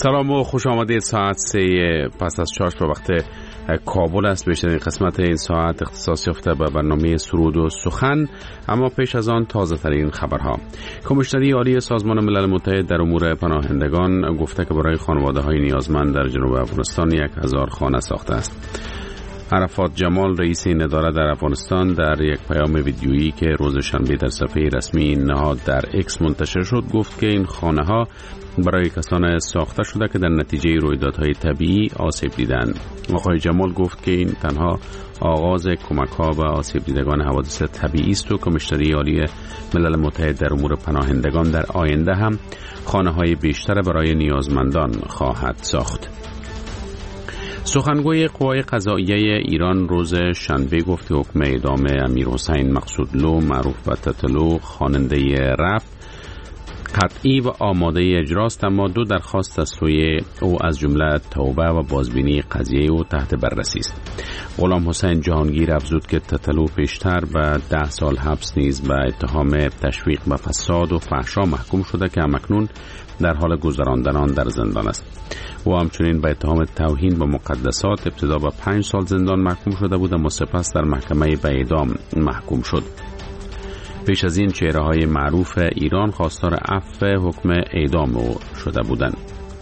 سلام و خوش آمدید. ساعت 3 پس از 4 به وقت کابل است. بیشترین قسمت این ساعت اختصاص یافته به برنامه سرود و سخن، اما پیش از آن تازه ترین خبرها. کمیشنری عالی سازمان ملل متحد در امور پناهندگان گفته که برای خانواده های نیازمند در جنوب افغانستان 1000 خانه ساخته است. عرفات جمال رئیس این اداره در افغانستان در یک پیام ویدیویی که روز شنبه در صفحه رسمی این نهاد در اکس منتشر شد گفت که این خانه ها برای کسان ساخته شده که در نتیجه رویدادهای طبیعی آسیب دیدند. آقای جمال گفت که این تنها آغاز کمک ها به آسیب دیدگان حوادث طبیعی است و کمیشنری عالی ملل متحد در امور پناهندگان در آینده هم خانه های بیشتر برای نیازمندان خواهد ساخت. سخنگوی قوای قضاییه ایران روز شنبه گفت که حکم اعدام امیرحسین مقصودلو معروف به تتلو خواننده رپ قطعی و آماده اجراست، اما 2 درخواست از سوی او از جمله توبه و بازبینی قضیه او تحت بررسی است. غلام حسین جهانگیر افزود که تتلو پیشتر به 10 سال حبس نیز به اتهام تشویق به فساد و فحشا محکوم شده که همکنون در حال گذراندن آن در زندان است. او همچنین به اتهام توهین به مقدسات ابتدا به 5 سال زندان محکوم شده بود، اما سپس در محکمه به اعدام محکوم شد. پیش از این چهره‌های معروف ایران خواستار عفو حکم اعدام او شده بودند.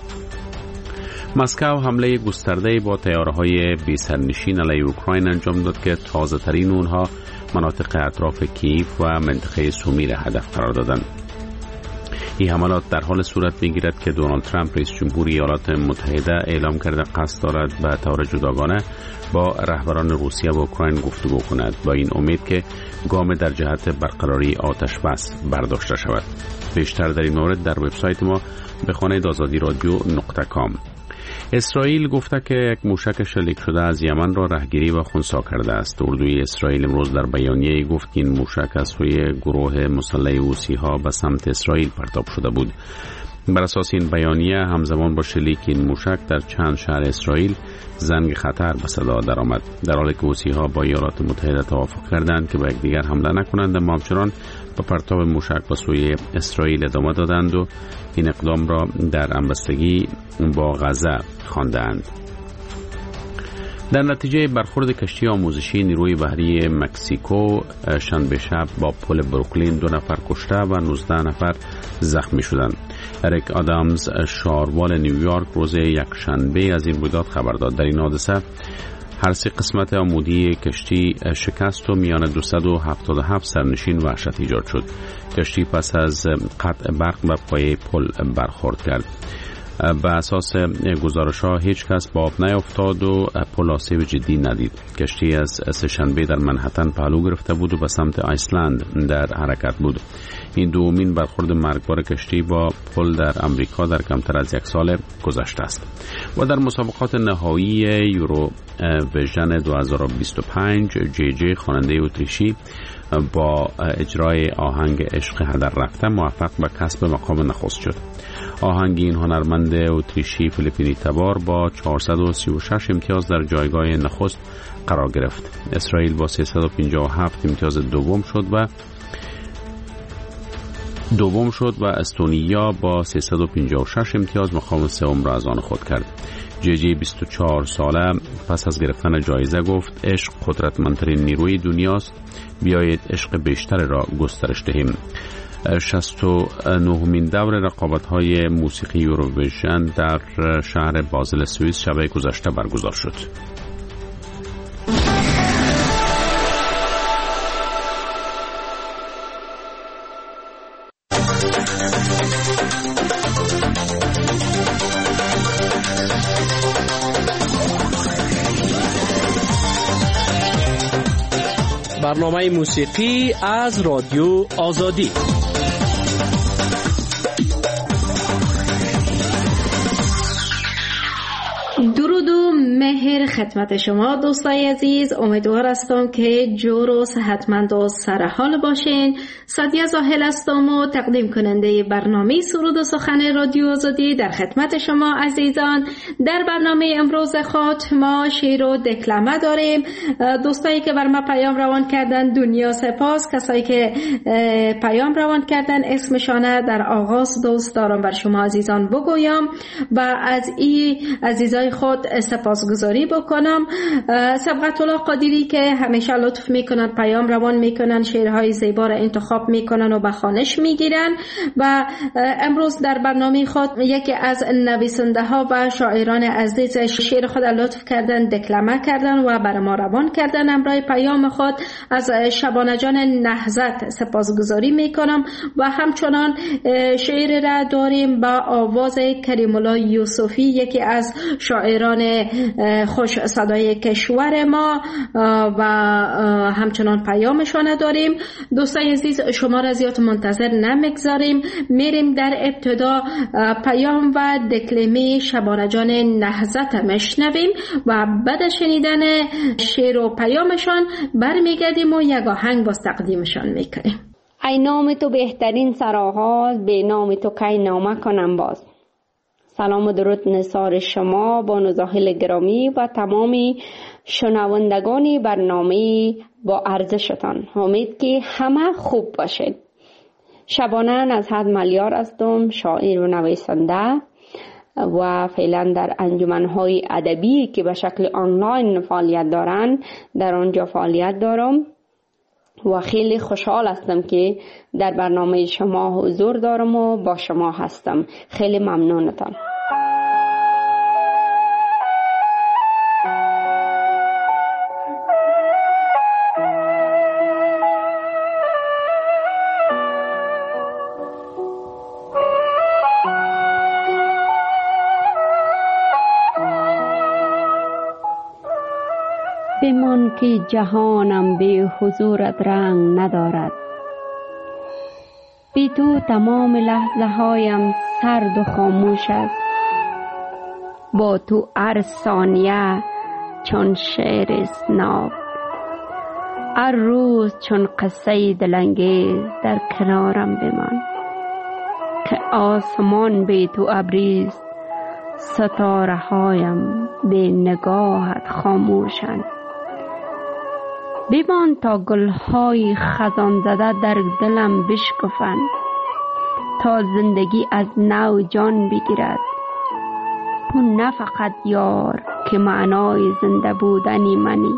مسکو حمله گسترده با طیاره‌های بی سرنشین علیه اوکراین انجام داد که تازه ترین اونها مناطق اطراف کیف و منطقه سومی را هدف قرار دادند. این حملات در حال صورت می‌گیرد که دونالد ترامپ رئیس جمهور ایالات متحده اعلام کرده قصد دارد به طور جداگانه با رهبران روسیه و اوکراین گفتگو کند با این امید که گام در جهت برقراری آتش بس برداشته شود. بیشتر در این مورد در وبسایت ما بخوانید azadiradyo.com. اسرائیل گفته که یک موشک شلیک شده از یمن را رهگیری و خنثی کرده است. اردوی اسرائیل امروز در بیانیه‌ای گفت که این موشک از سوی گروه مسلح حوثی‌ها به سمت اسرائیل پرتاب شده بود. بر اساس این بیانیه همزمان با شلیک این موشک در چند شهر اسرائیل زنگ خطر به صدا درآمد، در حالی که حوثی‌ها با ایالات متحده توافق کردند که به یکدیگر حمله نکنند، اما همچنان با پرتاب موشک به سوی اسرائیل ادامه دادند و این اقدام را در همبستگی با غزه خواندند. در نتیجه برخورد کشتی آموزشی نیروی بحری مکزیکو شنبه شب با پل بروکلین 2 نفر کشته و 19 نفر زخمی شدند. اریک آدامز شاروال نیویورک روز یکشنبه از این رویداد خبر داد. در این حادثه هر 3 قسمت عمودی کشتی شکست و میان 277 سرنشین وحشت ایجاد شد. کشتی پس از قطع برق به پایه پل برخورد کرد. به اساس گزارش‌ها هیچ کس به آب نیفتاد و پل آسیب جدی ندید. کشتی از سه‌شنبه در منهتن پهلو گرفته بود و به سمت آیسلند در حرکت بود. این دومین برخورد مرگبار کشتی با پل در امریکا در کمتر از 1 سال گذشته است. و در مسابقات نهایی یورو ویژن 2025 جی خواننده اتریشی با اجرای آهنگ عشق هدر رفته موفق به کسب مقام نخست شد. آهنگ این هنرمند اتریشی فیلیپینی تبار با 436 امتیاز در جایگاه نخست قرار گرفت. اسرائیل با 357 امتیاز دوم شد و استونیا با 356 امتیاز مقام سوم را از آن خود کرد. جی 24 ساله پس از گرفتن جایزه گفت عشق قدرتمندترین نیروی دنیاست، بیایید عشق بیشتر را گسترش دهیم. 69مین دور رقابت‌های موسیقی یوروویژن در شهر بازل سوئیس شب گذشته برگزار شد. برنامه موسیقی از رادیو آزادی. درود و مهر مهر خدمت شما دوستای عزیز. امیدوار هستم که جور و صحتمند و سرحال باشین. سادیه زاهل هستم و تقدیم کننده برنامه سرود و سخن رادیو آزادی در خدمت شما عزیزان. در برنامه امروز خود ما شعر و دکلمه داریم. دوستایی که بر ما پیام روان کردن دنیا سپاس. کسایی که پیام روان کردن اسمشانه در آغاز دوست دارم بر شما عزیزان بگویم و از این عزیزای خود سپاسگزاری بکنم. سبقت الله قادری که همیشه لطف میکنن، پیام روان میکنن، شعرهای زیبا را انتخاب میکنن و به خوانش میگیرن و امروز در برنامه خود یکی از نویسنده ها و شاعران عزیز شعر خود لطف کردن، دکلمه کردن و بر ما روان کردن. امرای پیام خود از شبانه جان نهضت سپاسگزاری میکنم و همچنان شعر را داریم با آواز کریم الله یوسفی، یکی از شاعران خوش صدای کشور ما و همچنان پیامشان داریم. دوستای عزیز شما را زیاد منتظر نمیگذاریم، میریم در ابتدا پیام و دکلمه شبانه جان نهضت میشنویم و بعد شنیدن شعر و پیامشان برمیگردیم و یک آهنگ باز تقدیمشان میکنیم. ای نام تو بهترین سرآغاز، به نام تو کی نامه کنم باز. سلام و درود نثار شما بانو زاهل گرامی و تمامی شنوندگان برنامه با ارزشتان. امید که همه خوب باشید. شبانه از حد ملیار هستم، شاعر و نویسنده و فعلا در انجمن‌های ادبی که به شکل آنلاین فعالیت دارند در آنجا فعالیت دارم و خیلی خوشحال هستم که در برنامه شما حضور دارم و با شما هستم. خیلی ممنونتم. بمان که جهانم به حضورت رنگ ندارد، بی تو تمام لحظه هایم سرد و خاموش است. با تو هر ثانیه چون شعر اسناب، هر روز چون قصه دلانگیز در کنارم بمان. که آسمان بی تو ابریست، ستاره هایم به نگاهت خاموشند. بمان تا گلهای خزان زده در دلم بشکفند، تا زندگی از نو جان بگیرد. تو نه فقط یار که معنای زنده بودنی منی،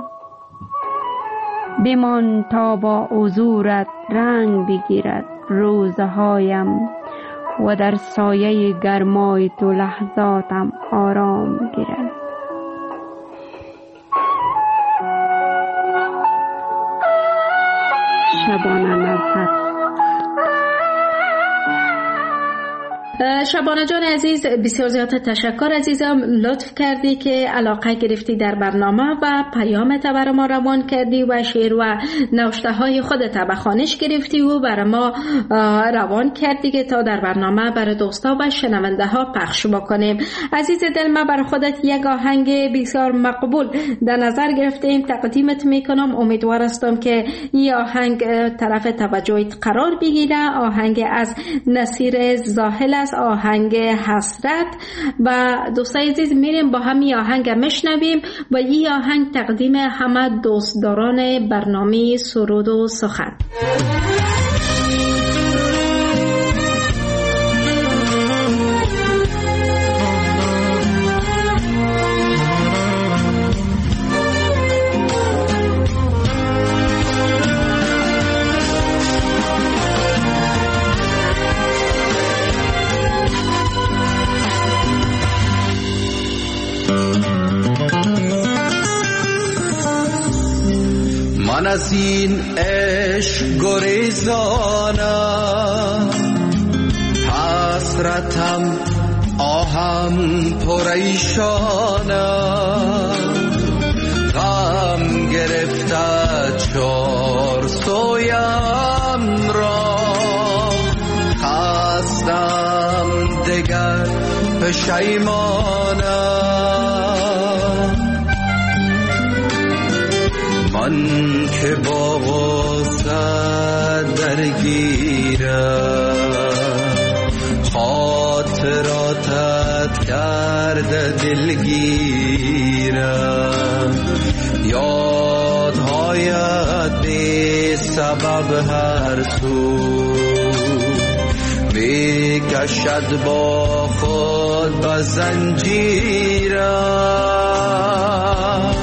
بمان تا با حضورت رنگ بگیرد روزهایم و در سایه گرمای تو لحظاتم آرام گیرد. شبانه نهضت. شبانه جان عزیز بسیار زیاد تشکر عزیزم، لطف کردی که علاقه گرفتی در برنامه و پیامت برای ما روان کردی و شعر و نوشته های خودت به خوانش گرفتی و برای ما روان کردی که تا در برنامه برای دوستا و شنونده ها پخش بکنیم. عزیز دل، ما برای خودت یک آهنگ بسیار مقبول در نظر گرفتیم، تقدیمت میکنم. امیدوار هستم که این آهنگ طرف توجهت قرار بگیره. آهنگ از نصیر زاهل است، آهنگ حسرت. و دوستای عزیز میریم با همین آهنگ میشنویم و این آهنگ تقدیم همه دوستداران برنامه سرود و سخن. من از این عشق گریزانم، حسرتم آهم پریشانم، غم گرفته چار سویم را، خستم دگر پشیمانم. من که با غصت درگیرم خاطراتت کرده دلگیرم یادهایت بی سبب هر سو میکشد با خود به زنجیرم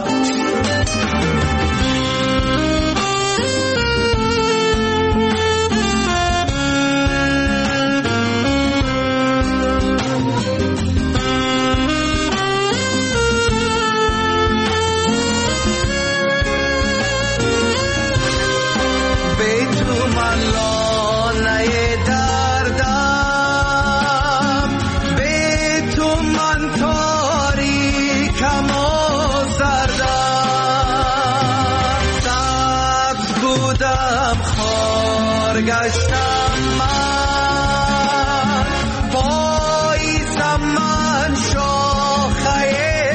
گشتم من پاییزم من شاخه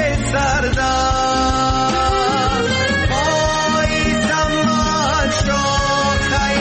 زردم پاییزم من شاخه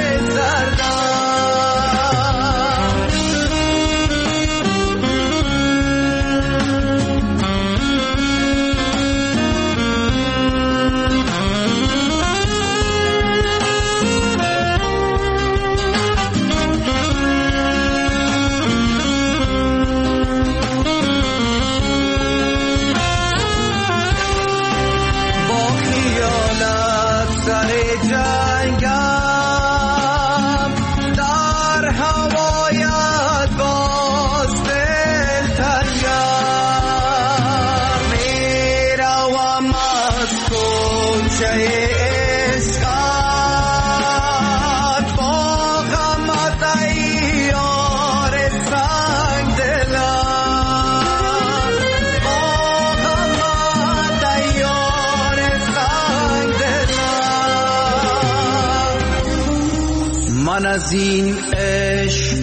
من از این عشق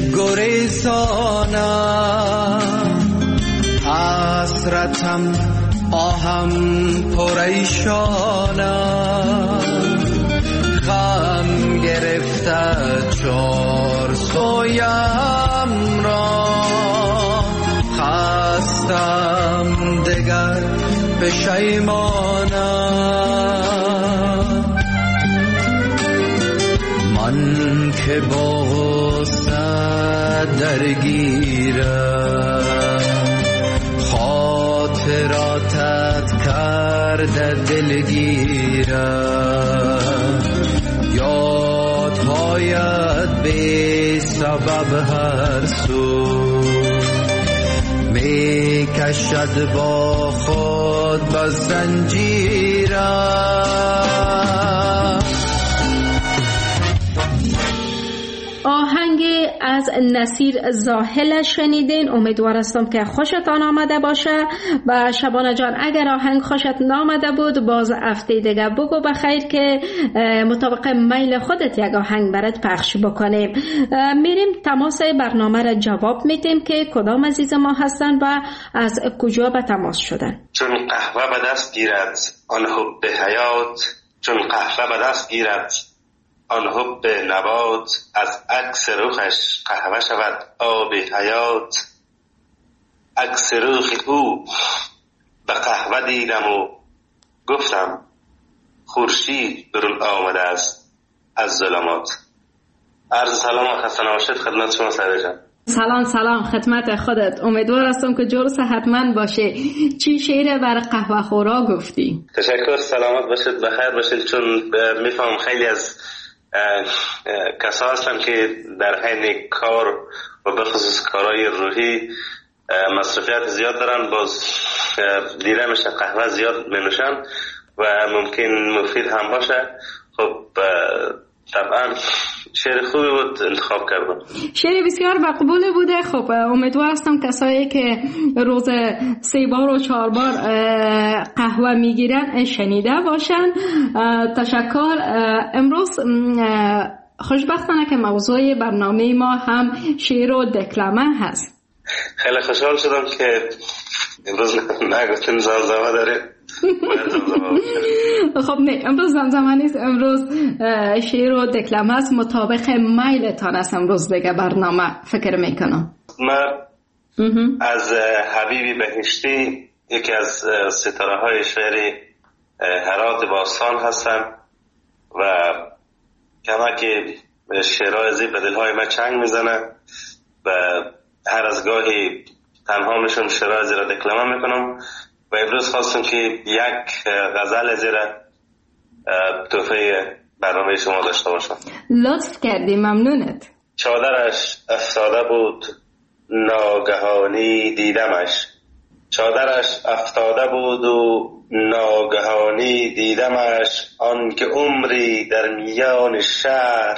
گریزانم حسرتم آهم پریشانم غم گرفته چار سویم را خستم دگر پشیمانم من که با غصت درگیرم خاطراتت کرده دلگیرم یادهایت بی سبب هر سو می کشد با خود به زنجیرم. آهنگ از نصیر زاهل شنیدین. امیدوار هستم که خوشتان آمده باشه. و شبانه جان اگر آهنگ خوشت نامده بود باز هفته دیگه بگو بخیر که مطابق میل خودت یک آهنگ برات پخش بکنیم. میریم تماس برنامه را جواب میدیم که کدام عزیز ما هستن و از کجا به تماس شدن. چون قهوه به دست گیرد آن حب حیات، چون قهوه به دست گیرد آن حب نبات، از عکس رخش قهوه شود آب حیات. عکس رخ او به قهوه دیدم و گفتم خورشید برون آمده است از ظلمات. عرض سلام و خسته نباشید خدمت شما سعید جان. سلام خدمت خودت. امیدوار هستم که جور صحتمند باشه. چی شعر بر قهوه خورا گفتی؟ تشکر، سلامت باشید، بخیر باشید. چون میفهم خیلی از کسا هستن که در حین کار و بخصوص کارهای روحی مصرفیت زیاد دارن، باز دیده میشه قهوه زیاد منوشن و ممکن مفید هم باشه. خب طبعا شعر خوبی بود انتخاب کردم. شعر بسیار مقبول بوده. خب امیدوار هستم کسایی که روز 3 بار و 4 بار قهوه میگیرن شنیده باشن. تشکر. امروز خوشبختانه که موضوع برنامه ما هم شعر و دکلمه هست. خیلی خوشحال شدم که امروز نگفتین زمزمه داره. خب نه امروز زمزمه نیست، امروز شعر و دکلمه است. مطابق میلتان است امروز دیگه برنامه فکر میکنم. من از حبیبی بهشتی یکی از ستاره های شعر هرات باستان هستم و کمک شعرهای زی به دلهای من چنگ میزنه و هر از گاهی تنها میشم شعرهای زی را دکلمه میکنم و امروز خواستم که یک غزل زی را تحفه برنامه شما داشته باشم. لطف کردی، ممنونت. چادرش افتاده بود ناگهانی دیدمش، چادرش افتاده بود و ناگهانی دیدمش، آن که عمری در میان شهر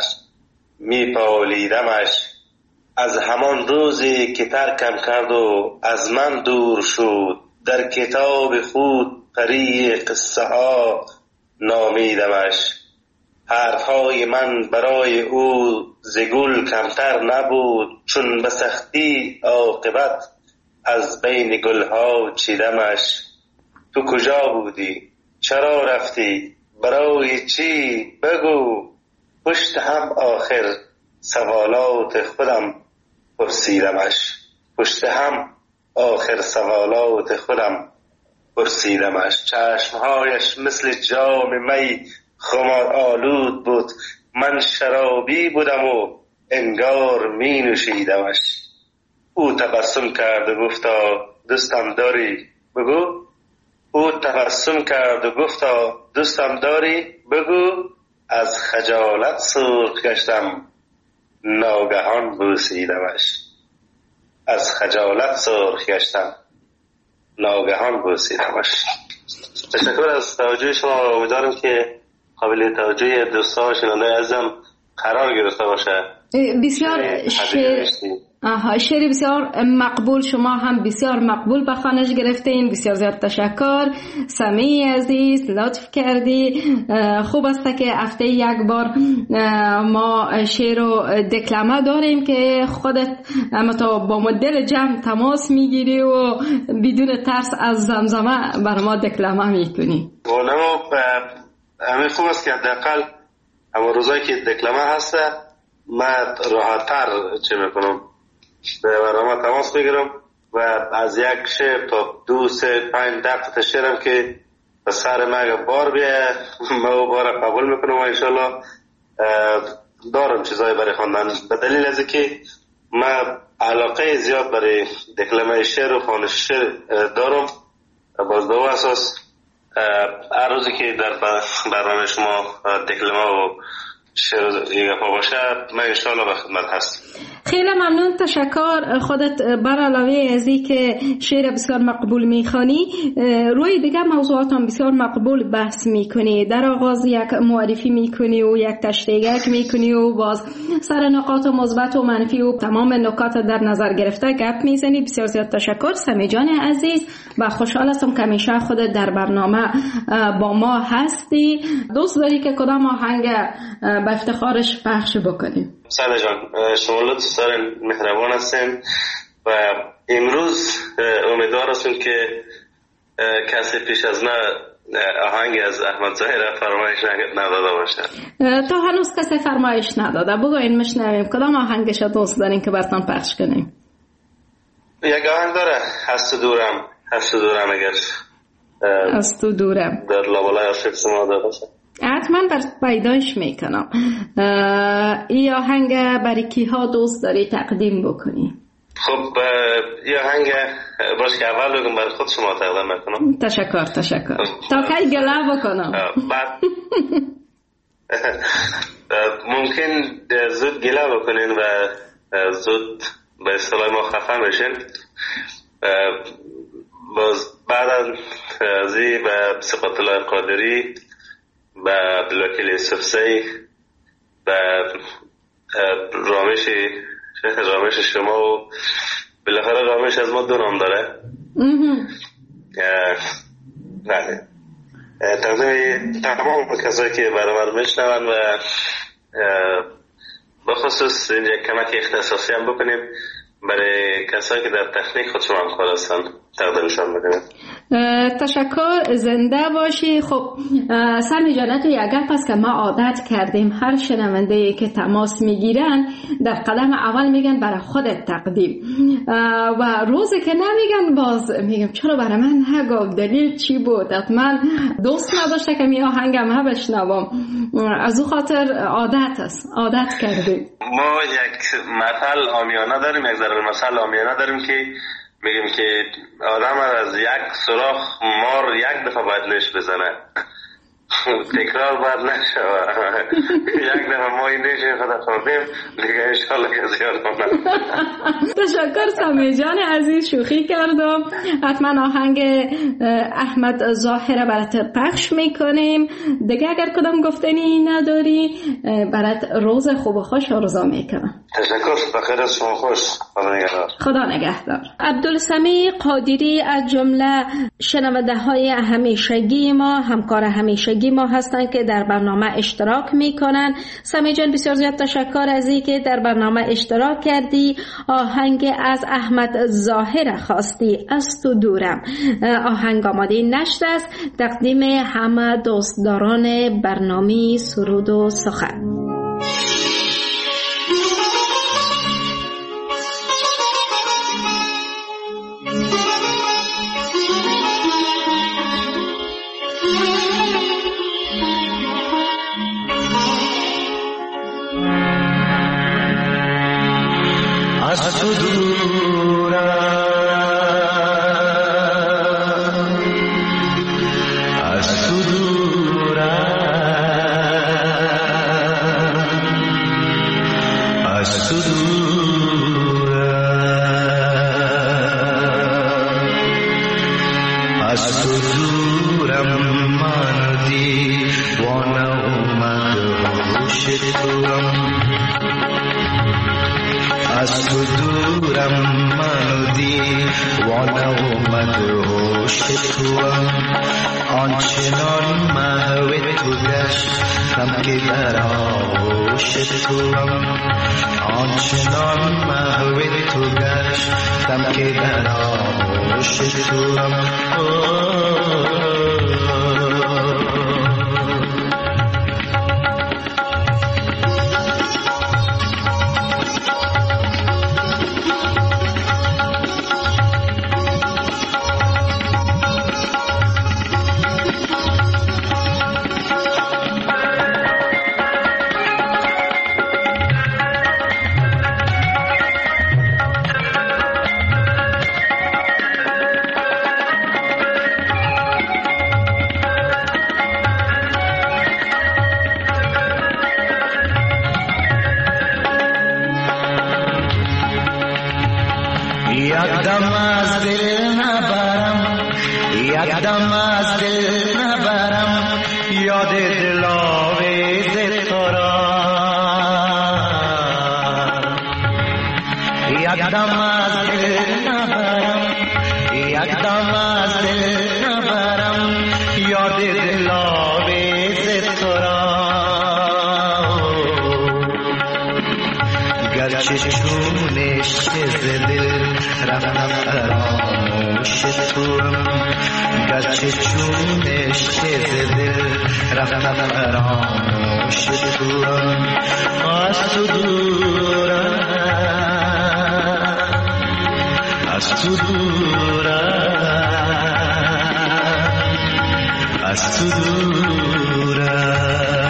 میپالیدمش. از همان روزی که ترکم کرد و از من دور شد، در کتاب خود پری قصه ها نامیدمش. حرفهای من برای او ز گل کمتر نبود، چون به سختی عاقبت از بین گلها چیدمش. تو کجا بودی؟ چرا رفتی؟ برای چی؟ بگو. پشت هم آخر سوالات خودم پرسیدمش، پشت هم آخر سوالات خودم پرسیدمش. چشمهایش مثل جام می خمار آلود بود، من شرابی بودم و انگار می نوشیدمش. او تبسم کرد و گفتا دوستم داری؟ بگو. او تبسم کرد و گفتا دوستم داری؟ بگو. از خجالت سرخ گشتم ناگهان بوسیدمش، از خجالت سرخ گشتم ناگهان بوسیدمش. تشکر از توجه شما. امیدوارم که قابل توجه دوستان شنونده عزیزم قرار گرفته باشه. بسیار شعر بسیار مقبول، شما هم بسیار مقبول به خوانش گرفتین. بسیار زیاد تشکر. سمی عزیز لطف کردی. خوب است که هفته یک بار ما شعر و دکلمه داریم که خودت با مدل جمع تماس میگیری و بدون ترس از زمزمه بر ما دکلمه میکنی. همین خوب است که حداقل اما روزایی که دکلمه هسته من راحت‌تر چه میکنم به برنامه تماس میگیرم و از یک شعر تا 2 3 5 10 تا شعرم که به سر من بار بیه ما بار قبول میکنم و انشالله دارم چیزایی برای خواندن، به دلیل از که من علاقه زیاد برای دکلمه شعر و خوانش شعر دارم. باز به اساس هر روزی که در برنامه شما دکلمه و شعر گپا باشه من انشالله به خدمت هست. خیلی ممنون، تشکر. خودت بر علاوه از این که شعر بسیار مقبول میخوانی روی دیگه موضوعات هم بسیار مقبول بحث میکنی. در آغاز یک معرفی میکنی و یک تشریح میکنی و باز سر نقاط مثبت و منفی و تمام نکات در نظر گرفته گپ میزنی. بسیار زیاد تشکر سمی جان عزیز و خوشحال هستم که همیشه خودت در برنامه با ما هستی. دوست داری که کدام آهنگ به افتخارش پخش بکنیم؟ ساده جان شما لطف دارین، مهربان هستین و امروز امیدوار هستم که کسی پیش از من آهنگ از احمد ظاهر فرمایش نداده باشه. تا هنوز کسی فرمایش نداده. بگوین مشنویم کدام آهنگش دوست دارین که براتون پخش کنیم؟ یک آهنگ داره هست دورم، هست دورم اگر از تو دورم در لابلای عاشق شما داده باشه حتما پیدایش میکنم. این آهنگ برای کی ها دوست داری تقدیم بکنی؟ خب این آهنگ باش که اول بگم برای خود شما تقدیم میکنم. تشکر تا کی گله بکنم؟ بعد ممکن زود گله بکنین و زود به اصطلاح ما خفه میشین. باز بعد از این به صفات الله قادری و عبدالوکیل یوسفزی و رامش شما و بالاخره رامش از ما 2 نام داره. بله تقدیم تمام کسایی که برنامه میشنون و بخصوص اینجا کمک اختصاصی هم بکنیم برای کسایی که در تکنیک خودشون همکار هستن تقدیمشان بکنیم. تشکر، زنده باشی. خب سمی جان، تو یک گپ است که ما عادت کردیم هر شنونده که تماس میگیرن در قدم اول میگن برای خودت تقدیم و روزی که نمیگن باز میگم چرا برای من نگفت، دلیل چی بود؟ حتما دوست نداشته که می آهنگم ها بشنوم. از او خاطر عادت است، عادت کردیم. ما یک مثل عامیانه داریم، یک ضرب مثل عامیانه داریم که میگیم که آدم از یک سوراخ مار یک دفعه باید نش بزنه، تکرار باید نشوه. یک دفعه ما این نشه خدا خوردیم دیگه انشالله که زیاد کنم. تشکر سمی جان عزیز، شوخی کردم. حتما آهنگ احمد ظاهر برات پخش میکنیم دیگه. اگر کدام گفتنی نداری برات روز خوب و خوش آرزو میکنم. تشکر، بخیر از شما، خوش، خدا نگهدار. خدا نگهدار. عبدالسمیع قادری از جمله شنونده های همیشگی ما، همکار همیشگی ما هستند که در برنامه اشتراک میکنن. سمی جان بسیار زیاد تشکر از این که در برنامه اشتراک کردی. آهنگ از احمد ظاهر خواستی، از تو دورم. آهنگ آماده نشر است، تقدیم همه دوستداران برنامه سرود و سخن. از تو دورم، از تو دورم، از تو دورم، از تو دورم. من دیوانه اومد هوش توام، از تو دورم. من دیوانه اومد هوش توام، آنچنان محو تو گشتم که در آغوش توام، آنچنان محو تو گشتم که در آغوش توام. یکدم از دل نبرم، یکدم از دل نبرم، یاد دلاویز تو را. یکدم از دل نبرم، یکدم از دل نبرم، یاد دلاویز تو را. گرچه چونش ز دل رفتم فراموش توام، گرچه چونش ز دل رفتم فراموش توام. از تو دورم، از تو دورم، از تو دورم.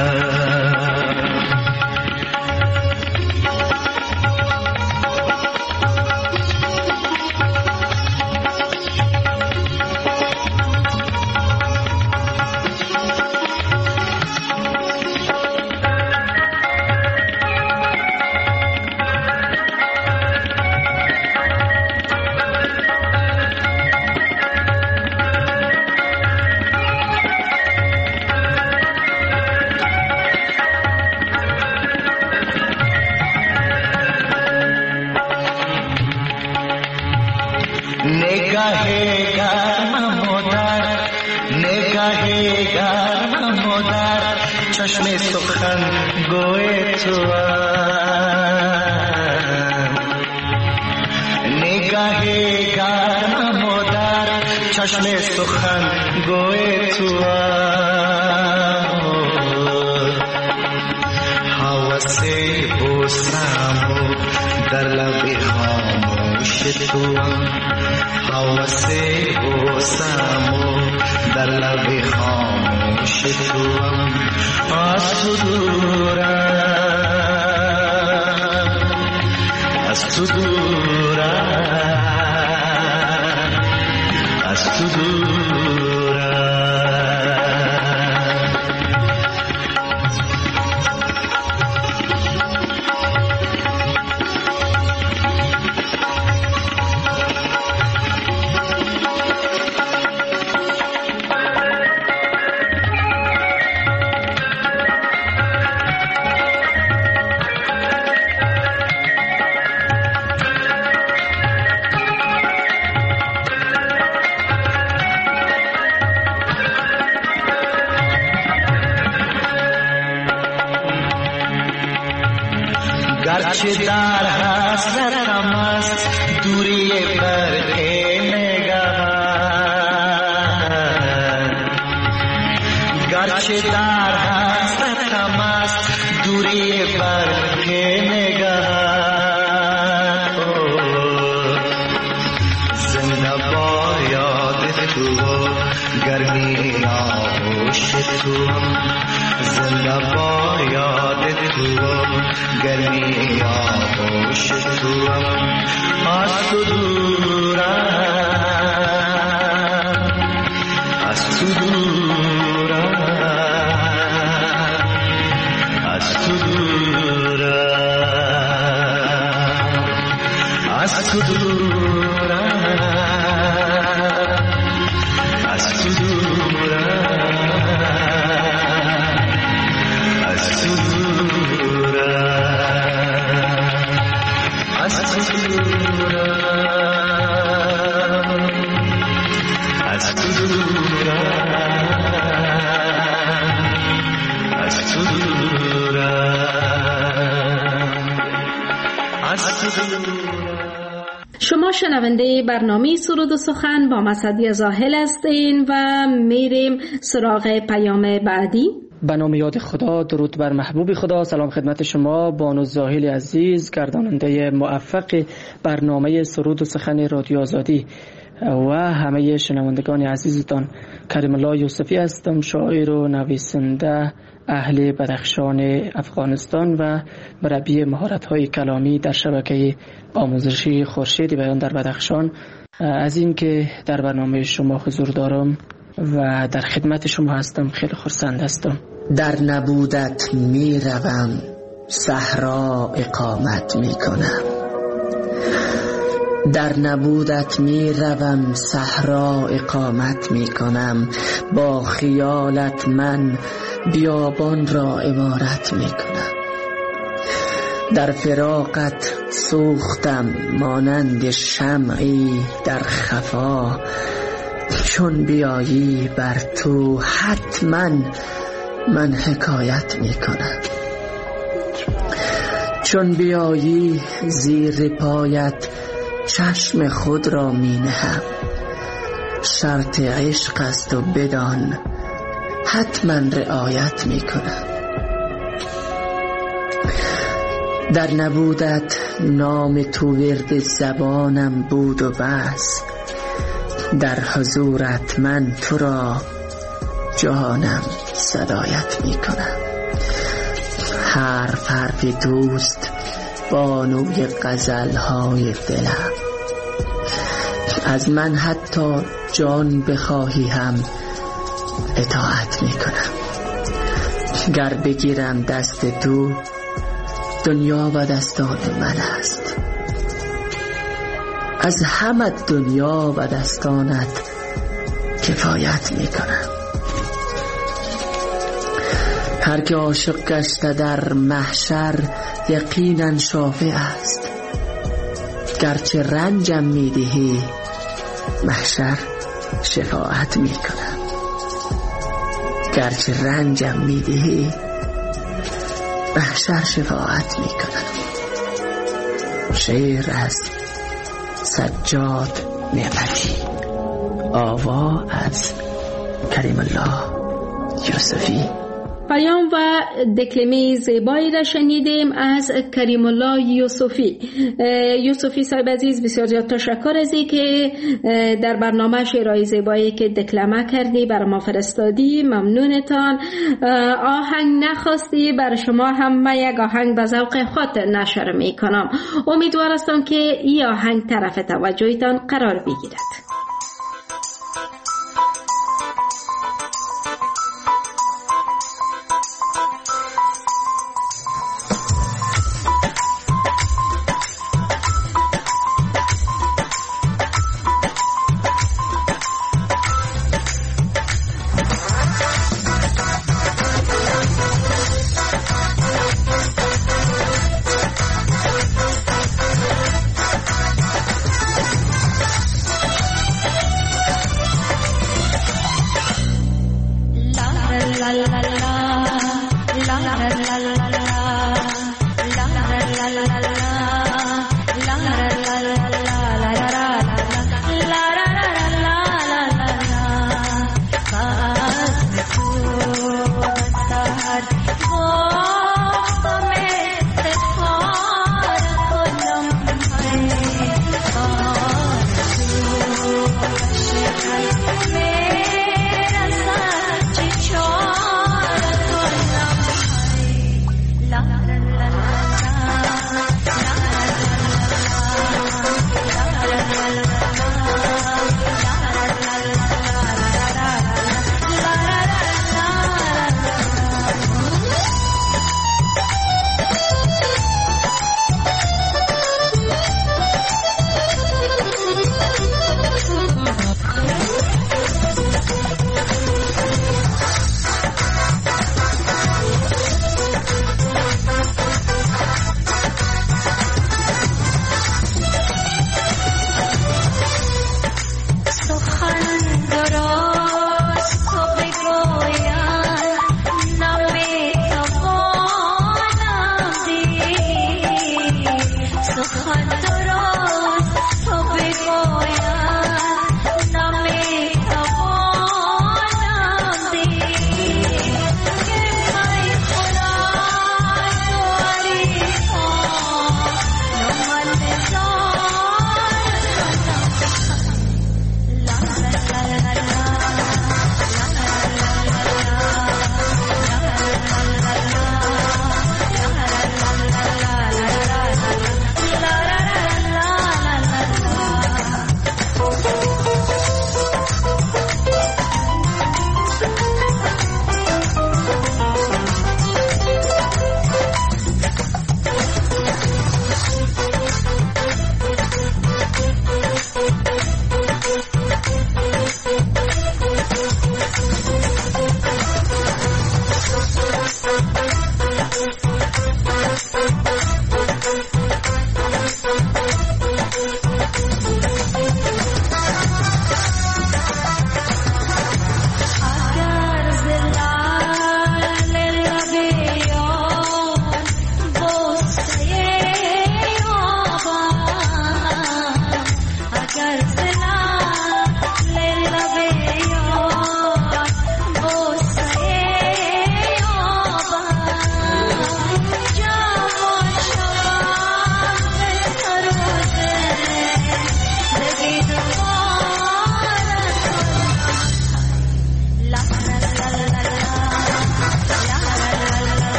چشم سخن گوی تو نگاه گرم مادر، چشم سخن گوی تو حوث بوسم و در لب خاموش تو حوث بوسم و در لب خاموش تو از تو دورم از تو دورم از تو دورم گرچه در حسرتم است دوری برق نگهت گرچه در حسرتم است دوری برق نگهت زنده با یاد تو گرمی آغوش تو زنده با یاد تو گرمی آغوش تو از تو دورم از تو دورم از تو دورم از تو دورم از تو دورم از تو شما شنونده برنامه سرود و سخن با مسعدی زاهل هستین و میریم سراغ پیام بعدی. به نام یاد خدا، درود بر محبوب خدا. سلام خدمت شما بانو زاهل عزیز، گرداننده موفق برنامه سرود و سخن رادیو آزادی و همه شنوندگان عزیزتان. کریم الله یوسفی هستم، شاعر و نویسنده اهل بدخشان افغانستان و مربی مهارت‌های کلامی در شبکه آموزشی خورشید بیان در بدخشان. از این که در برنامه شما حضور دارم و در خدمت شما هستم خیلی خرسند هستم. در نبودت می روم صحرا اقامت می کنم، در نبودت می روم صحرا اقامت می کنم، با خیالت من بیابان را عمارت می کنم. در فراقت سوختم مانند شمعی در خفا، چون بیایی بر تو حتما من حکایت می کنم. چون بیایی زیر پایت چشم خود را می نهم، شرط عشق است و بدان حتما رعایت می کنم. در نبودت نام تو ورد زبانم بود و بس، در حضورت من تو را جانم صدایت می کنم. حرف حرف دوست بانوی غزلهای دلم، از من حتی جان بخواهی هم اطاعت می کنم. گر بگیرم دست تو دنیا و دستان من است، از همه دنیا و دستانت کفایت می کنم. هر که عاشق گشته در محشر یقینا شافع است، گرچه رنجم می دهی محشر شفاعت می کنم. گرچه رنجم می دهی محشر شفاعت می کنم. شعر از سجاد نعمتی. آوا از کریم الله یوسفی. پیام و دکلمه زیبایی را شنیدیم از کریم الله یوسفی. یوسفی صاحب عزیز، بسیار زیاد تشکر از اینکه در برنامه شعرهای زیبایی که دکلمه کردی بر ما فرستادی. ممنونتان. آهنگ نخواستی، بر شما هم من یک آهنگ به ذوق خود نشر می کنم. امیدوار هستم که این آهنگ طرف توجهتان قرار بگیرد.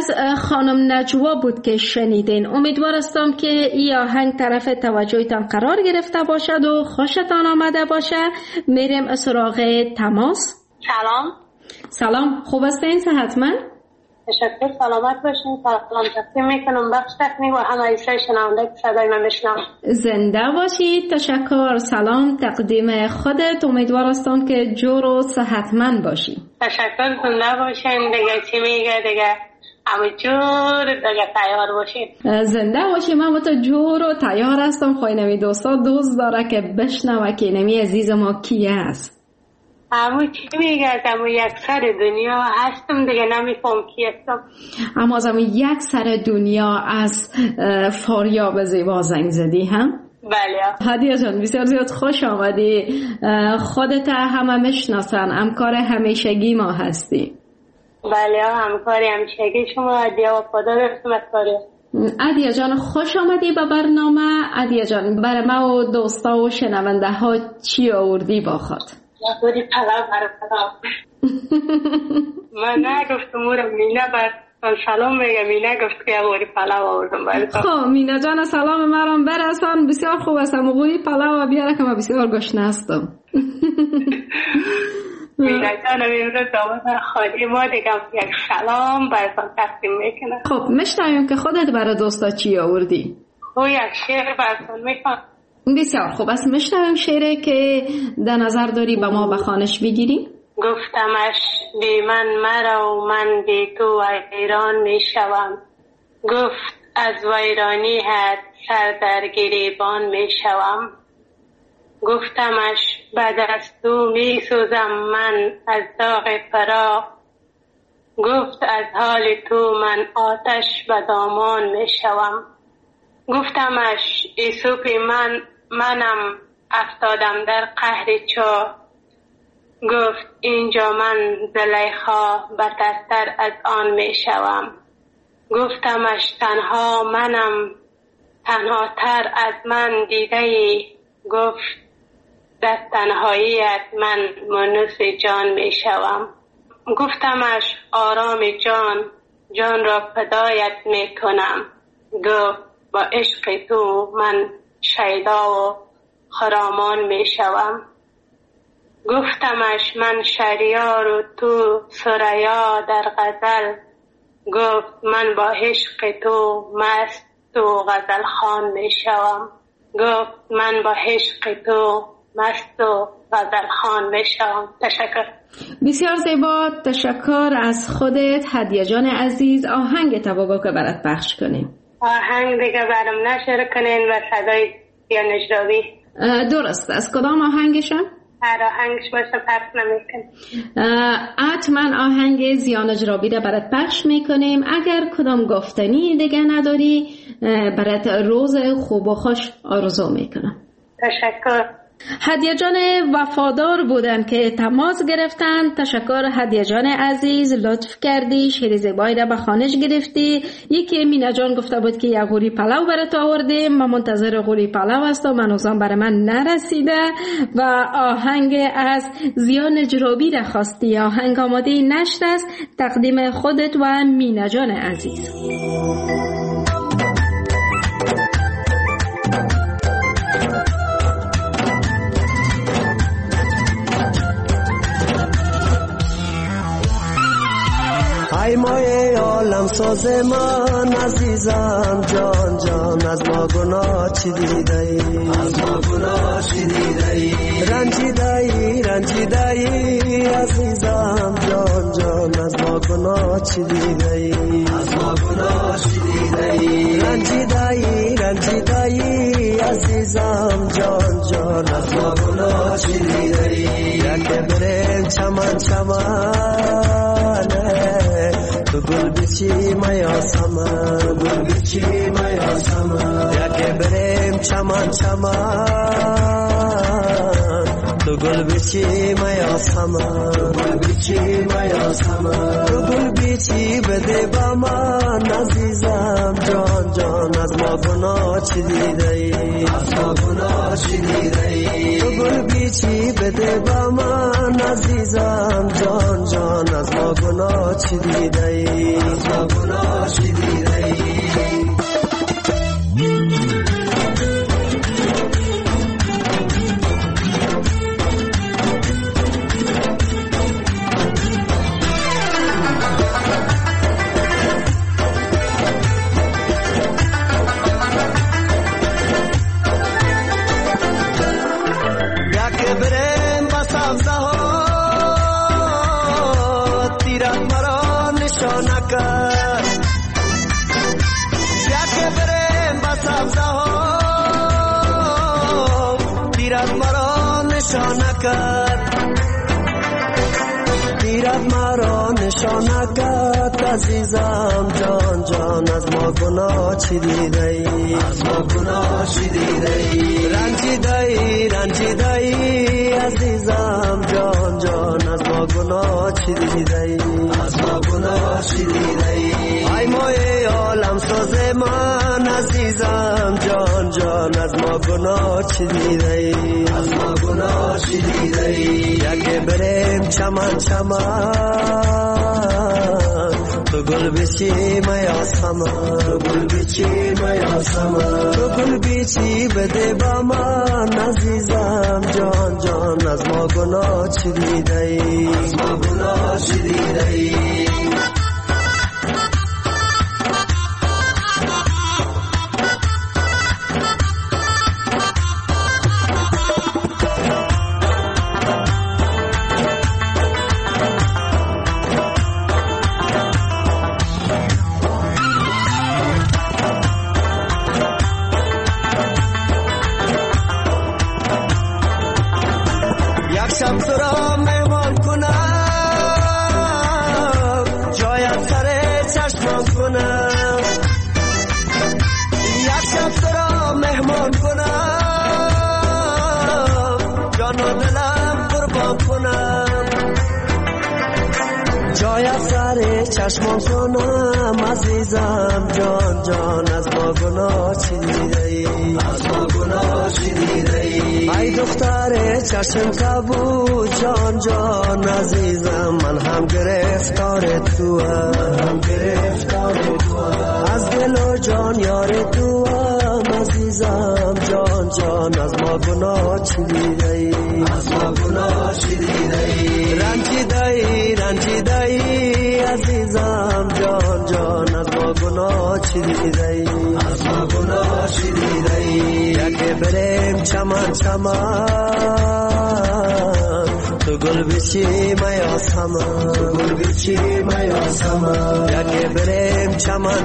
از خانم نجوا بود که شنیدین. امیدوار هستم که این آهنگ طرف توجهتان قرار گرفته باشد و خوشتان آمده باشه. میریم سراغ تماس. سلام، خوب هستین؟ صحتمند؟ تشکر، سلامت باشین. سلام تقدیم میکنم بخش تکنیک و همه ایسای شنونده که صدای من بشنوند. زنده باشید. تشکر. سلام تقدیم خودت. امیدوار هستم که جور و صحتمند باشی. تشکر، زنده باشین. دیگه چی میگه دیگه همه جور دیگه تیار باشین. زنده باشی. من تو جور و تیار هستم. خواهی نمی دوستا دوست داره که بشنوه که نمی عزیز ما کیه است. همون چی میگه از همون یک سر دنیا هستم دیگه نمیفهم کی هستم. اما از همون یک سر دنیا از فاریاب زیبا زنگ زدی هم؟ بله. هدیه جان بسیار زیاد خوش آمدی. خودت همه میشناسن، همکار همیشگی ما هستی. بله همکار همیشگی شما. هدیه وفادار هستم از فاریاب. هدیه جان خوش آمدی به برنامه. هدیه جان برای ما و دوستا و شنونده ها چی آوردی با خود؟ یهودی پلاو برای من نگفتم اونم مینه بر سلام میگه. مینه گفت که یهودی پلاو آوردم برای خب مینه جان سلام مرام برسان. بسیار خوب است. یهودی پلاو بیاره که من بسیار گشنه هستم. مینه جان امروز داماد خالی ما دیگه یک سلام براتون تقدیم میکنم. خب میشنویم که خودت برای دوستا چی آوردی؟ او یک شعر براتون میخوام. بسیار خوب است. میشنویم شعری که در نظر داری به ما به خوانش بگیریم. گفتمش بی من مرا و من بی تو ویران میشوم. گفت از ویرانیت سر در گریبان میشوم. گفتمش بعد از تو میسوزم من از داغ فراق. گفت از حال تو من آتش به دامان میشوم. گفتمش ایسوپی منم افتادم در قهر چاه. گفت اینجا من زلیخا بدتر از آن می شوم. گفتمش تنها منم تنها تر از من دیده ای. گفت در تنهاییت من منوس جان می شوم. گفتمش آرام جان را فدایت می کنم. گفت با عشق تو من شیدا و خرامان می شوم. گفتمش من شهریار و تو سریا در غزل. گفت من با عشق تو مست و غزل خوان می شوم. گفت من با عشق تو مست و غزل خوان می شوم. تشکر. بسیار زیبا. تشکر از خودت هدیه جان عزیز. آهنگ تبابا که برات پخش کنیم. آهنگ دیگه برام نشر کنین و صدای یا نجراوی. درست. از کدام آهنگشم؟ هر آهنگش باشه پخش نمیکنیم. حتما آهنگ زیان جرابی را برات پخش میکنیم. اگر کدام گفتنی دیگه نداری برات روز خوب و خوش آرزو میکنم. تشکر. هدیه جان وفادار بودن که تماس گرفتن. تشکر هدیه جان عزیز. لطف کردی شعر زیبایی را به خوانش گرفتی. یکی مینه جان گفته بود که یک غوری پلاو برات آوردیم. من منتظر غوری پلاو هستم. منوزان برای من نرسیده و آهنگ از زیان جرابی را خواستی. آهنگ آماده نشت است. تقدیم خودت و مینه جان عزیز. ای مای عالم ساز من عزیزم جان جان از ما گناه چی دیده ای؟ از ما گناه چی دیده ای؟ رنجیده ای عزیزم جان جان از ما گناه چی دیده ای؟ از ما گناه چی دیده ای؟ رنجیده ای عزیزم جان جان از ما گناه چی دیده ای؟ یک بریم چمن تو گل بیچی میا سمن یکی بریم چمن تو گل بیچی میا سمن تو گل بیچی بده با من عزیزم جان جان از ما گناه چی دیده ای؟ تو گل بیچی بده با من عزیزم جان جان از ما گناه چی دیده ای از ما گناه چی دیده ای دیرت مرا نشانکت عزیزم جان جان از ما گناه چی دیده ای از ما گناه چی دیده ای رنجیده ای عزیزم جان جان از ما گناه چی دیده ای از ما گناه چی دیده ای ای مای عالم ساز من عزیزم جان جان از ما گناه چی دیده ای از ما گناه چی دیده ای یکی بریم چمن تو گل بیچی میاسم تو گل بیچی میاسم تو گل بیچی بده با من عزیزم جان جان از ما گناه چی دیده ای از ما گناه چی دیده ای شب تو را مهمان کنم جایت سر چشمان کنم یک شب تو را مهمان کنم جان و دلم قربان کنم جایت سر چشمان کنم عزیزم جان جان از ما گناه چی دیده ای از ما گناه چی دیده ای ای دختر چشم کبود جان جان عزیزم من هم گرفتار تو از دل و جان یار تو عزیزم جان جان از ما گناه چی دیده ای از ما گناه چی دیده ای رنجیده ای عزیزم جان جان از ما گناه چی دیده ای از ما گناه چی دیده ای یکی بریم چمن تو گل بیچی میاسم تو گل بیچی میاسم یکی بریم چمن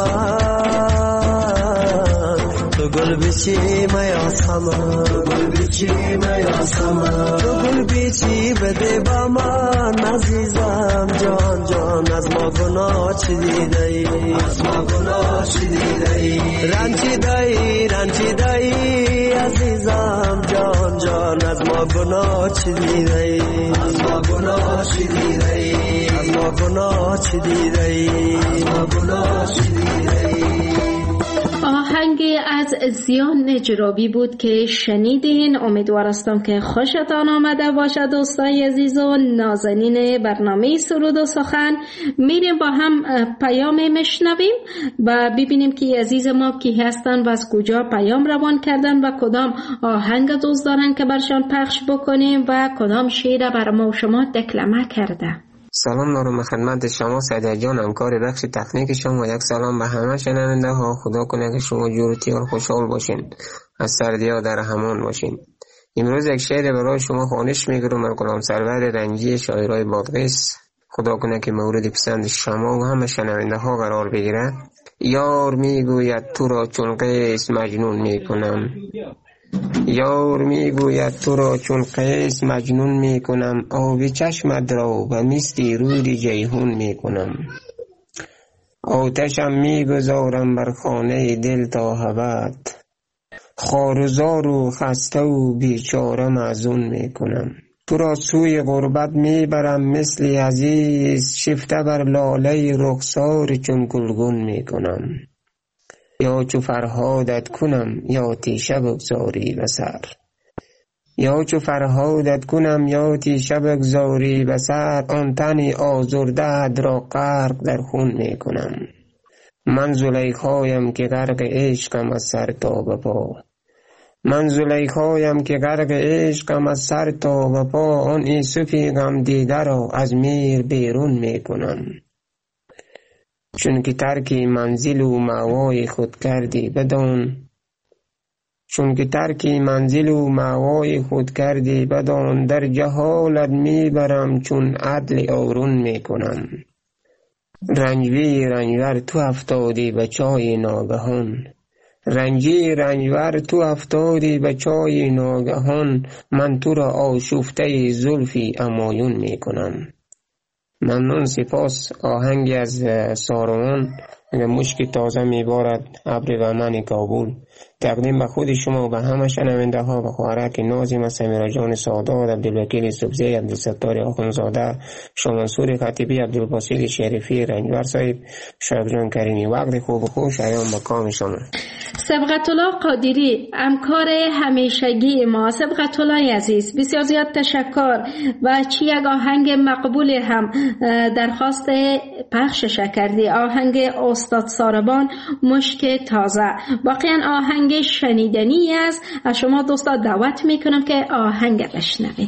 تو گل بیچی میاسم تو گل بیچی میاسم تو گل بیچی بده با من عزیزم جان جان از ما گناه چی دیده ای از ما گناه چی دیده ای رنجیده ای عزیزم جان جان از ما گناه چی دیده ای از ما گناه چی دیده ای از ما گناه چی دیده ای از ما گناه چی دیده ای آهنگ از زیان نجرابی بود که شنیدین. امیدوارستم که خوشتان آمده باشه دوستای عزیز و نازنین برنامه سرود و سخن. میریم با هم پیام میشنویم و ببینیم که عزیز ما کی هستن و از کجا پیام روان کردن و کدام آهنگ دوست دارن که برشان پخش بکنیم و کدام شعر بر ما و شما دکلمه کرده. سلام دارم خدمت شما سعید جان، همکار بخش تکنیک شما و یک سلام به همه شنونده ها. خدا کنه که شما جورتی و خوشحال باشین، از سردی ها در امان باشین. امروز یک شعر برای شما خوانش میگیرم از غلام سرور رنجی شاعرای بادغیس. خدا کنه که مورد پسند شما و همه شنونده ها قرار بگیره. یار میگوید تو را چون قیس مجنون میکنم، یار میگوید تو را چون قیس مجنون میکنم، آبی چشمت را و مثل رود جیحون میکنم. آتشم میگذارم بر خانه دل تا ابد، خوارزار و خسته و بیچاره معزون میکنم. تو را سوی غربت میبرم مثل عزیز، شفته بر لاله رخسار چون گلگون میکنم. یا چو فرهادت کنم یا تیشه بگذاری بسر، یا چو فرهادت کنم یاتی شب گذاری بسر، آن تنی آزرده را غرق در خون می کنم. من زلیخایم که غرق عشقم از سر تا به پا، من زلیخایم که غرق عشقم از سر تا به پا، آن یوسفی غم دیده را از میر بیرون می کنم. چون که ترکی منزل و مأوای خود کردی بدان، چون که ترکی منزل و مأوای خود کردی بدان، در جهالت میبرم چون عدل آرون میکنم. رنجوی رنجور تو افتادی به چای ناگهان، رنجی رنجور تو افتادی به چای ناگهان، من تو را آشفته زلفی همایون میکنم. ممنون. سپاس. آهنگی از ساروان، مشک تازه میبارد ابر بهمن کابل، تقدیم به خود شما و به همه شنونده ها و خواهرک نازم سمیرا جان سادات، عبدالوکیل سبزی، عبدالستار آخوندزاده، شامنصور خطیبی، عبدالباسط شریفی، رنجور صاحب، شایب جان کریمی. وقت خوب و خوش ایام به کام شما. سبقت الله قادری، همکار همیشگی ما. سبقت الله عزیز، بسیار زیاد تشکر و چی یک آهنگ مقبول هم درخواست پخشش کردی، آهنگ استاد ساربان مشک تازه. واقعا آهنگ شنیدنی است. از شما دوستا دعوت میکنم که آهنگ بشنوید.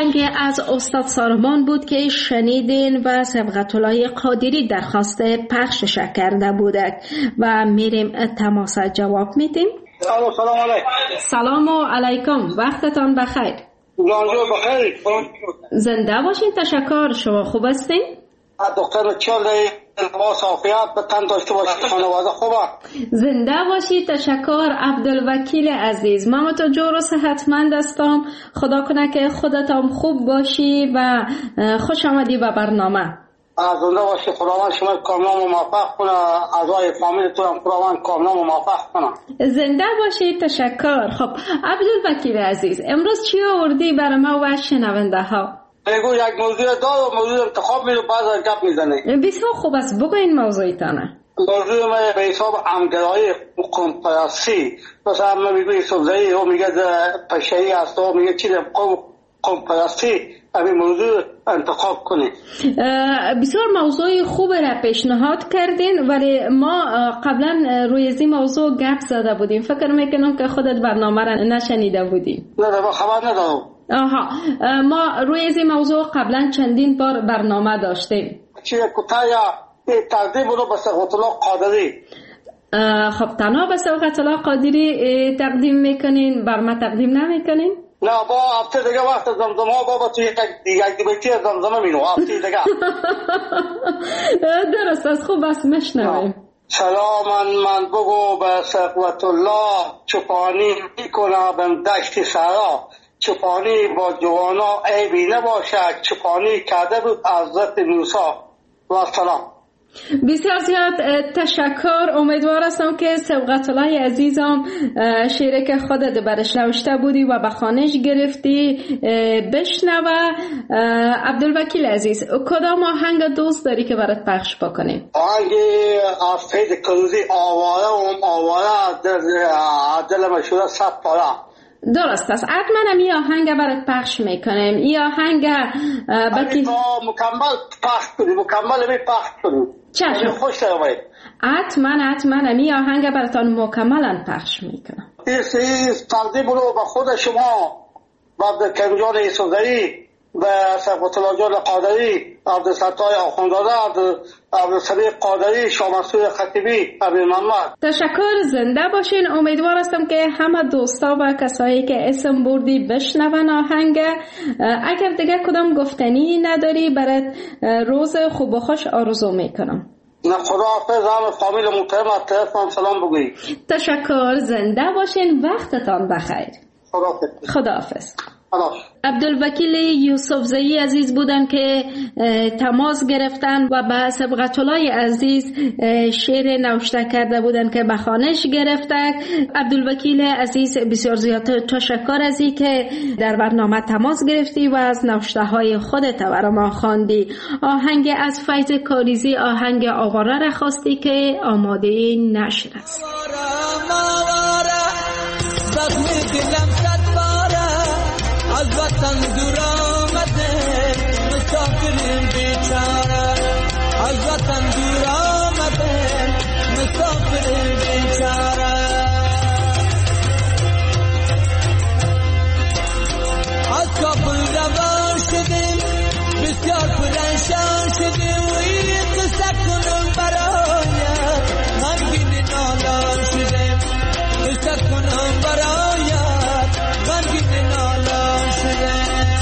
آهنگ از استاد سارمان بود که شنیدین و صبغت‌الله قادری درخواست پخشش کرده بودک و میریم تماس جواب میدیم. سلام علیکم. سلام علیکم، وقتتان بخیر. بخیر. زنده باشین. تشکر. شما خوب هستین؟ دکتر چاله لباس عافیت به تن داشته باشید. خانواده خوبه؟ زنده باشید. تشکر. عبدالوکیل عزیز، من تو جور و صحتمند هستم. خدا کنه که خودتان خوب باشی و خوش آمدی به برنامه. زنده باشی. خداوند شما کاملا موفق کنه، اعضای فامیلتون هم خداوند کاملا موفق کنه. زنده باشید. تشکر. خب عبدالوکیل عزیز، امروز چی آوردی برای ما و شنونده ها؟ بگو یک موضوع دار و موضوع انتخاب میدو بعد گپ میزنه. بسیار خوب است، بگو این موضوعتانه. موضوع ما به حساب همگرایی قوم‌پرستی، مثلا ما میگوی یوسفزئی و میگه پشه‌ای است و میگه چیز قوم‌پرستی، همین موضوع انتخاب کنید. بسیار موضوع خوب را پیشنهاد کردین، ولی ما قبلا روی این موضوع گپ زده بودیم. فکر میکنم که خودت برنامه را نشنیده بودی. نه با خبر ندارم. آها، ما روی این موضوع قبلا چندین بار برنامه داشتیم. چیه کتایا تقدیم رو به صبغت‌الله قادری. خب تنها به صبغت‌الله قادری تقدیم میکنین، بر ما تقدیم نمیکنین؟ نه با هفته دیگه وقت زمزمه ها بابا توی یک بیتی زمزمه مینو هفته دیگه. درست است، خوب است، مشنویم. سلام من بگو به صبغت‌الله چپانی میکنه بم دشت سرا، چپانی با جوانا عیبی نباشد، چپانی کرده بود حضرت موسی. و سلام. بسیار زیاد تشکر. امیدوار هستم که صبغت‌الله عزیزم شعری که خودت برش نوشته بودی و به خوانش گرفتی بشنوه. عبدالوکیل عزیز، کدام آهنگ دوست داری که برات پخش بکنیم؟ آهنگ از فید کروزی، آواره دل مشهور صد پاره. درست است، حتما این آهنگ برات پخش میکنیم. این آهنگ مکمل پخش کنیم. چشم. خوش دارید. حتما این آهنگ براتان مکملا پخش میکنم. این تقدیم رو به خود شما، به عبدالکریم جان یوسفزئی، به صبغت‌الله جان قادری، عبدالستار آخوندزاده، عبدالصدیق قادری، شاه مسعود خطیبی، ابی محمد. تشکر. زنده باشین. امیدوار هستم که همه دوستا و کسایی که اسم بردی بشنون آهنگ. اگر دیگه کدام گفتنی نداری، برات روز خوب و خوش آرزو میکنم. نه خداحافظ. هم فامیل محترم تلفن سلام بگویی. تشکر. زنده باشین. وقتتان بخیر. خداحافظ. عبدالوکیل یوسفزئی عزیز بودن که تماس گرفتن و به صبغت‌الله عزیز شعر نوشته کرده بودن که به خوانش گرفته. عبدالوکیل عزیز بسیار زیاد تشکر از این که در برنامه تماس گرفتی و از نوشته های خودت برای ما خواندی. آهنگ از فیض کاریزی، آهنگ آواره را خواستی که آماده نشر است. از وطن دور آمده مسافر بیچاره، از وطن دور آمده مسافر بیچاره. از کابل روان شدیم بسیار پرنشان شدیم و این قصه کنم برایت غمگین نالان شدیم، قصه کنم برایت غمگین نالان شدیم.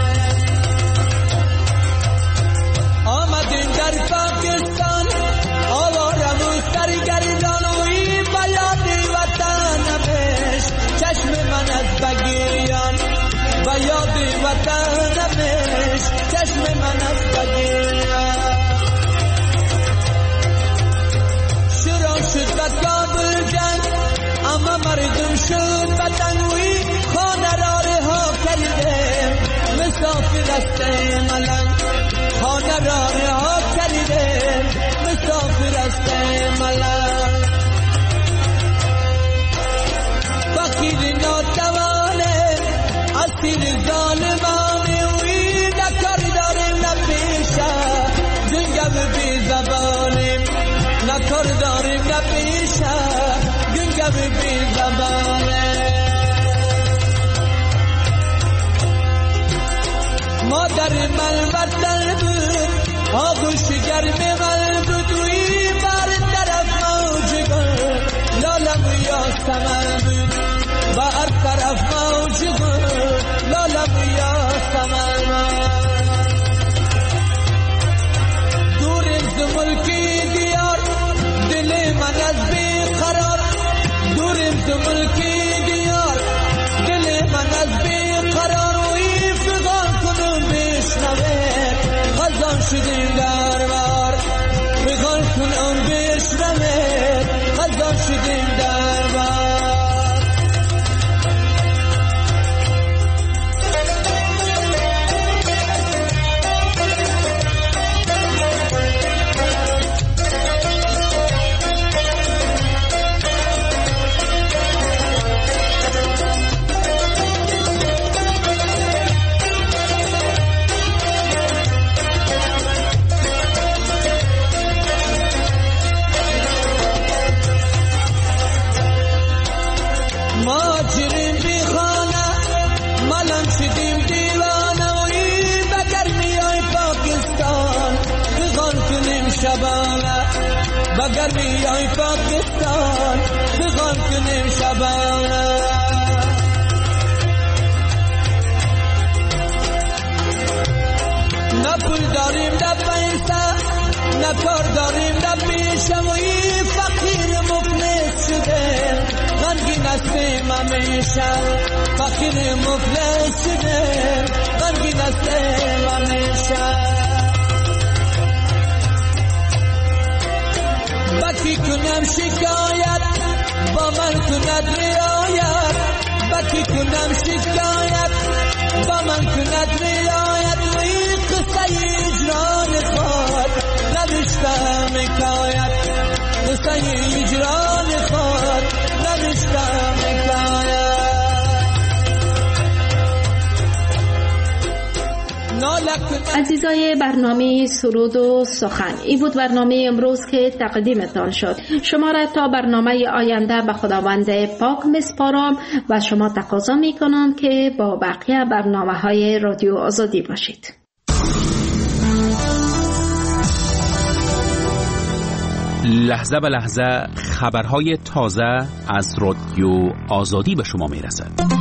مادر من وطن بود آغوش گرم من بود وی بر طرف موج گل لالم یاستمن بود بر طرف موج گل لالم یاستمن دور از ملکی دیار دل من از بیقرار دور از ملکی دیار دل من از بیقرار وی فغان کنم بشنوه خزان شدیم در بار فغان کنم بشنوه خزان شدیم در بار بگر میای پاکستان بغان کنیم شبانه نه پول داریم نه پیسه نه کار داریم نه پیشم وی فقیر مفلس شده غمگین هستیم همیشه فقیر مفلس شده غمگین هستیم همیشه بکی کنم شکایت با من کند رعایت بکی کنم شکایت با من کند رعایت وی قصه اجران خود نوشتم حکایت قصه اجران خود نوشتم حکایت عزیزای برنامه سرود و سخن، این بود برنامه امروز که تقدیمتان شد. شما را تا برنامه آینده به خداوند پاک میسپارم و شما تقاضا میکنم که با بقیه برنامه‌های رادیو آزادی باشید. لحظه به لحظه خبرهای تازه از رادیو آزادی به شما میرسد.